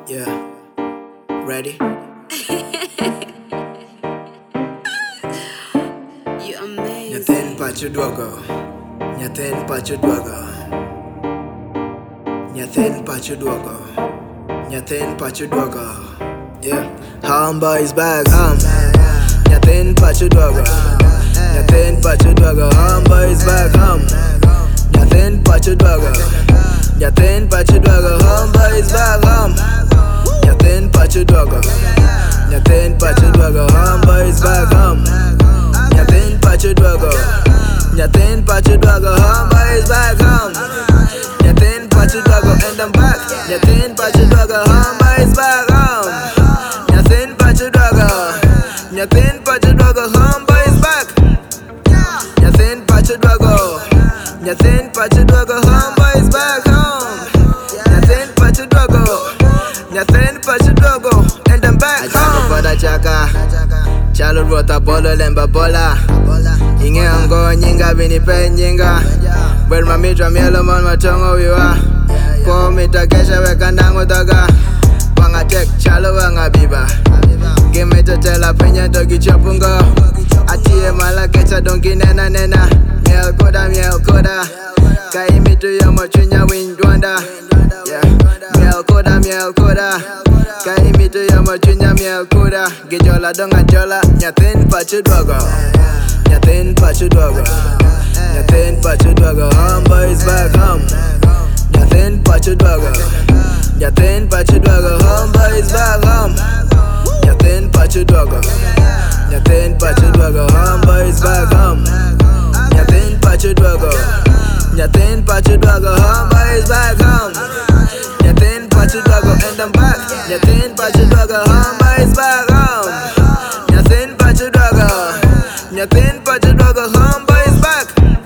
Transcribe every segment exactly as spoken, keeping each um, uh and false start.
Yeah. Ready? You amazing. Nyaten pacho dwago. Nyaten pacho dwago. Nyaten pacho dwago. Nyaten pacho dwago. Yeah. Hamba is back. Um. Nyaten pacho dwago. Nyaten pacho dwago. Hamba is back. Um. Nyaten pacho dwago. Nyaten pacho dwago. Hamba is back. Um. Nyaten pacho dwago. Nyaten pacho dwago. Hamba is back. Um. Nyaten pacho dwago. Nyaten pacho dwago. Hamba is back. Um. Nyaten pacho dwago and I'm back. Nyaten pacho dwago. Hamba is back. Um. Nyaten pacho dwago. Nyaten pacho dwago. Hamba is back. Nyaten pacho dwago. Nyaten pacho dwago. Hamba is back. Um. Nyaten pacho dwago. Nyaten pacho dwago and I'm back. Achaka pada chaka. Chalo rota bolo lemba bola. Inge ango nyinga bini pe nyinga. Well mamitra mielo mon matongo wiwa. Po mita kesha weka nango daga. Wanga tek chalo wanga biba. Game to tela penya dogi chopungo. Atie mala kecha dongi nena nena. Miel koda miel koda. Kai mitu ya mochunya windwanda. Yeah. Miel koda miel koda. Kai mitu ya mochunya miel koda. Gijola donga jola. Nyaten pacho dwago. Nyaten pacho dwago. Nyaten pacho dwago. Hamba is back home. Nyaten pacho dwago. Nyaten pacho dwago. Hamba is back home. Nyaten pacho dwago. Nyaten pacho dwago. Hamba is back home. Nyaten pacho dwago. Nyaten pacho dwago. Hamba is back home. Nyaten pacho dwago and I'm back. Nyaten pacho dwago. Hamba is back home. Nyaten pacho dwago. Nyaten pacho dwago. Hamba is back.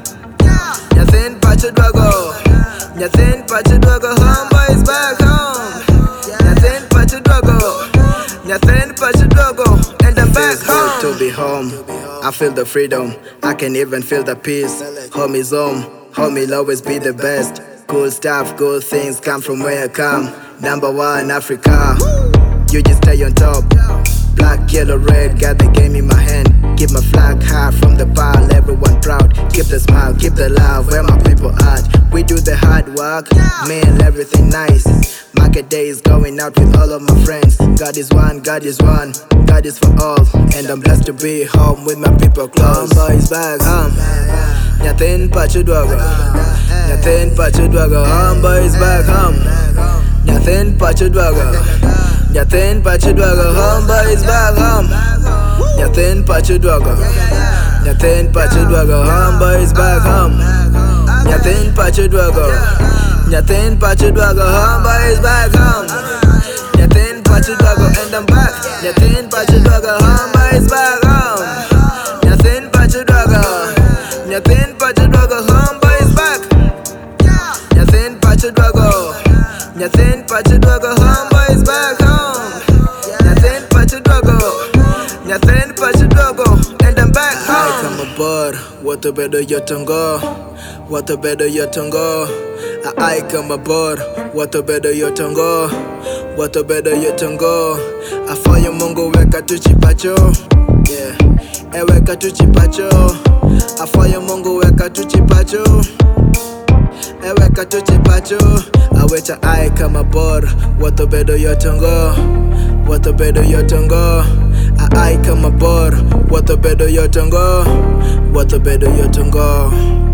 Nyaten pacho dwago. Nyaten pacho dwago. Hamba is back home. Nyaten pacho dwago. Nyaten pacho dwago and I'm back home. To be home, I feel the freedom. I can even feel the peace. Home is home. Home will always be the best. Cool stuff, good things come from where I come. Number one, Africa. You just stay on top. Black, yellow, red, got the game in my hand. Keep my flag high from the pile, everyone proud. Keep the smile, keep the love, where my people at. We do the hard work, man, everything nice. Market days going out with all of my friends. God is one, God is one, God is for all. And I'm blessed to be home with my people close. Hamba is back home. Nyaten pacho dwago. Nyaten pacho dwago. Hamba is back home. Nyaten pacho dwago. Nyaten pacho dwago. Hamba is back home. Nyaten pacho dwago. Nyaten pacho dwago. Hamba is back home. Nyaten pacho dwago. Nyaten pacho dwago. Hamba is back home. Nyaten pacho dwago and I'm back. Nyaten pacho dwago. Hamba is back home. Nyaten pacho dwago. Nyaten pacho dwago. Hamba is back. Nyaten pacho dwago. Nyaten pacho dwago. Hamba is back home. Nyaten pacho dwago. Nyaten pacho dwago and I'm back home. I come aboard. Water bedo yotongo. Water bedo yotongo. I come aboard. Water bedo yotongo. Water bedo yotongo. Afoyo mungu weka tuchipacho. Yeah. Eweka tuchipacho. Afoyo mungu weka tuchipacho. Eweka tuchipacho. Awecha I come aboard. Water bedo yotongo. Water bedo yotongo. I come aboard. Water bedo yotongo. Water bedo yotongo.